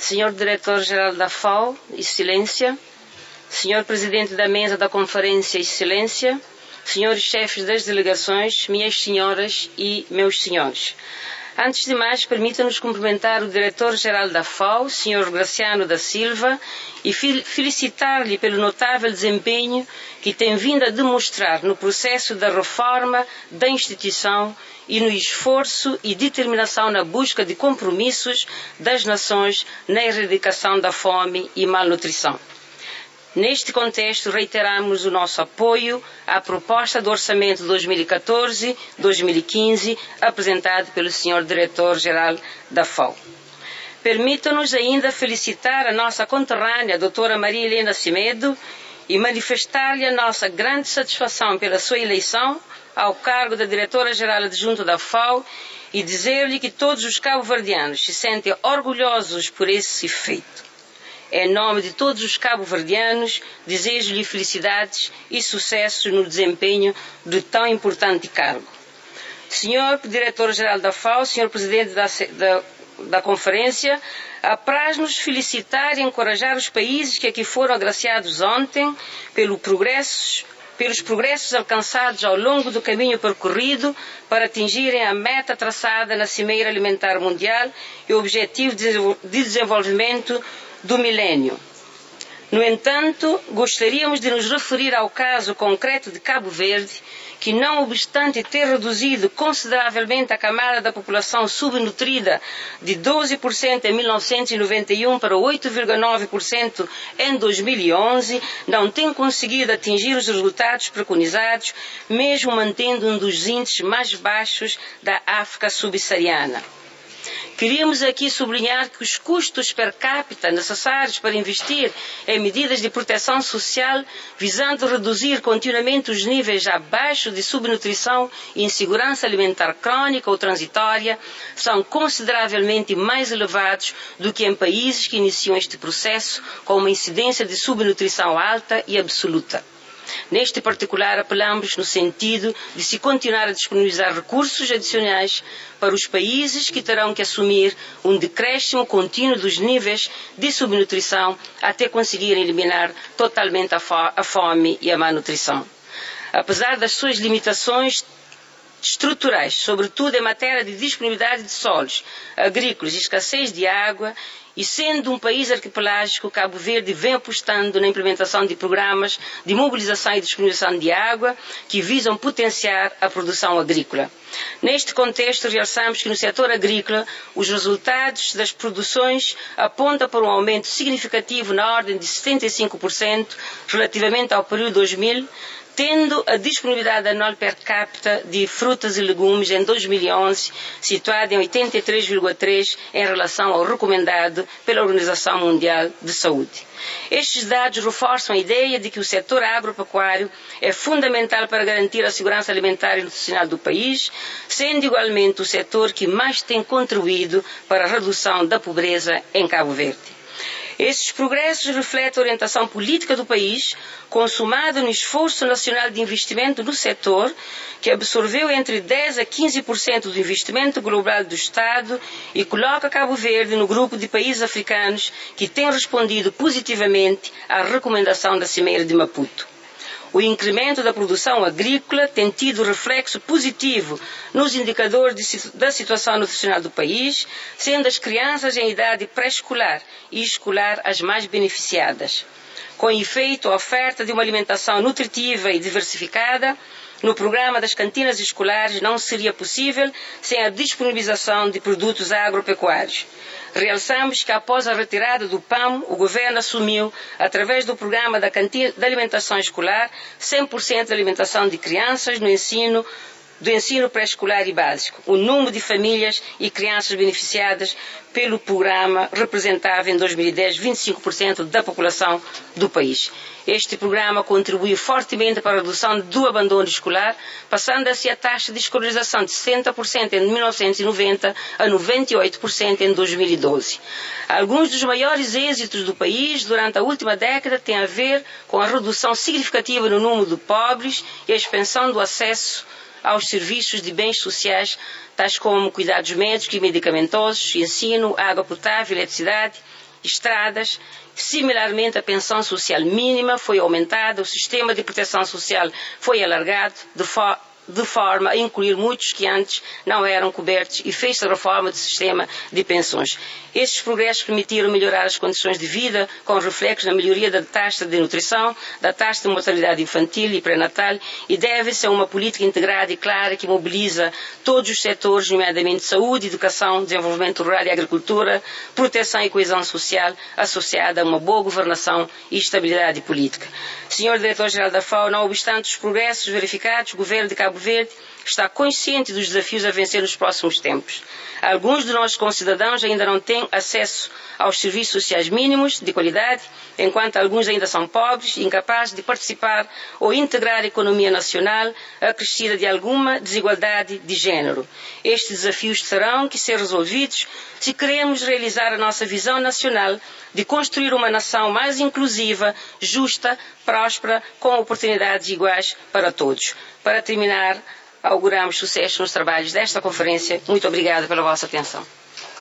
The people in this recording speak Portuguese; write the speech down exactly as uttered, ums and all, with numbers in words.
senhor Diretor-Geral da F A O, Excelência, senhor Presidente da Mesa da Conferência, Excelência, senhores chefes das delegações, minhas senhoras e meus senhores. Antes de mais, permita-nos cumprimentar o Diretor-Geral da F A O, senhor Graciano da Silva, e felicitar-lhe pelo notável desempenho que tem vindo a demonstrar no processo da reforma da instituição e no esforço e determinação na busca de compromissos das nações na erradicação da fome e malnutrição. Neste contexto, reiteramos o nosso apoio à proposta do Orçamento dois mil e catorze dois mil e quinze, apresentado pelo senhor Diretor-Geral da F A O. Permita-nos ainda felicitar a nossa conterrânea, a doutora Maria Helena Semedo, e manifestar-lhe a nossa grande satisfação pela sua eleição ao cargo da Diretora-Geral Adjunta da F A O e dizer-lhe que todos os cabo-verdianos se sentem orgulhosos por esse feito. Em nome de todos os cabo-verdianos, desejo-lhe felicidades e sucessos no desempenho de tão importante cargo. Senhor Diretor-Geral da F A O, senhor Presidente da, da, da Conferência, apraz-nos felicitar e encorajar os países que aqui foram agraciados ontem pelo progresso, pelos progressos alcançados ao longo do caminho percorrido para atingirem a meta traçada na Cimeira Alimentar Mundial e o Objetivo de Desenvolvimento do Milênio. No entanto, gostaríamos de nos referir ao caso concreto de Cabo Verde, que, não obstante ter reduzido consideravelmente a camada da população subnutrida de doze por cento em mil novecentos e noventa e um para oito vírgula nove por cento em dois mil e onze, não tem conseguido atingir os resultados preconizados, mesmo mantendo um dos índices mais baixos da África subsaariana. Queríamos aqui sublinhar que os custos per capita necessários para investir em medidas de proteção social, visando reduzir continuamente os níveis abaixo de subnutrição e insegurança alimentar crônica ou transitória, são consideravelmente mais elevados do que em países que iniciam este processo com uma incidência de subnutrição alta e absoluta. Neste particular, apelamos no sentido de se continuar a disponibilizar recursos adicionais para os países que terão que assumir um decréscimo contínuo dos níveis de subnutrição até conseguirem eliminar totalmente a, fo- a fome e a malnutrição. Apesar das suas limitações estruturais, sobretudo em matéria de disponibilidade de solos agrícolas e escassez de água, e sendo um país arquipelágico, Cabo Verde vem apostando na implementação de programas de mobilização e disponibilização de água que visam potenciar a produção agrícola. Neste contexto, realçamos que no setor agrícola os resultados das produções apontam para um aumento significativo na ordem de setenta e cinco por cento relativamente ao período dois mil, tendo a disponibilidade anual per capita de frutas e legumes em dois mil e onze situada em oitenta e três vírgula três em relação ao recomendado pela Organização Mundial de Saúde. Estes dados reforçam a ideia de que o setor agropecuário é fundamental para garantir a segurança alimentar e nutricional do país, sendo igualmente o setor que mais tem contribuído para a redução da pobreza em Cabo Verde. Estes progressos refletem a orientação política do país, consumada no esforço nacional de investimento no setor, que absorveu entre dez a quinze por cento do investimento global do Estado e coloca Cabo Verde no grupo de países africanos que têm respondido positivamente à recomendação da Cimeira de Maputo. O incremento da produção agrícola tem tido reflexo positivo nos indicadores de, da situação nutricional do país, sendo as crianças em idade pré-escolar e escolar as mais beneficiadas. Com efeito, a oferta de uma alimentação nutritiva e diversificada no programa das cantinas escolares não seria possível sem a disponibilização de produtos agropecuários. Realçamos que, após a retirada do P A M, o governo assumiu, através do programa da, cantina, da alimentação escolar, cem por cento da alimentação de crianças no ensino, do ensino pré-escolar e básico. O número de famílias e crianças beneficiadas pelo programa representava, em dois mil e dez, vinte e cinco por cento da população do país. Este programa contribuiu fortemente para a redução do abandono escolar, passando assim a taxa de escolarização de sessenta por cento em mil novecentos e noventa a noventa e oito por cento em dois mil e doze. Alguns dos maiores êxitos do país durante a última década têm a ver com a redução significativa no número de pobres e a expansão do acesso aos serviços de bens sociais, tais como cuidados médicos e medicamentosos, ensino, água potável, eletricidade estradas. Similarmente, a pensão social mínima foi aumentada, o sistema de proteção social foi alargado, de forma de forma a incluir muitos que antes não eram cobertos, e fez-se a reforma do sistema de pensões. Estes progressos permitiram melhorar as condições de vida, com reflexos na melhoria da taxa de nutrição, da taxa de mortalidade infantil e pré-natal, e deve-se a uma política integrada e clara que mobiliza todos os setores, nomeadamente saúde, educação, desenvolvimento rural e agricultura, proteção e coesão social, associada a uma boa governação e estabilidade política. Senhor Diretor-Geral da F A O, não obstante os progressos verificados, o Governo de Cabo Verde está consciente dos desafios a vencer nos próximos tempos. Alguns dos nossos concidadãos ainda não têm acesso aos serviços sociais mínimos de qualidade, enquanto alguns ainda são pobres e incapazes de participar ou integrar a economia nacional, acrescida de alguma desigualdade de género. Estes desafios terão que ser resolvidos se queremos realizar a nossa visão nacional de construir uma nação mais inclusiva, justa, próspera, com oportunidades iguais para todos. Para terminar, auguramos sucesso nos trabalhos desta conferência. Muito obrigada pela vossa atenção.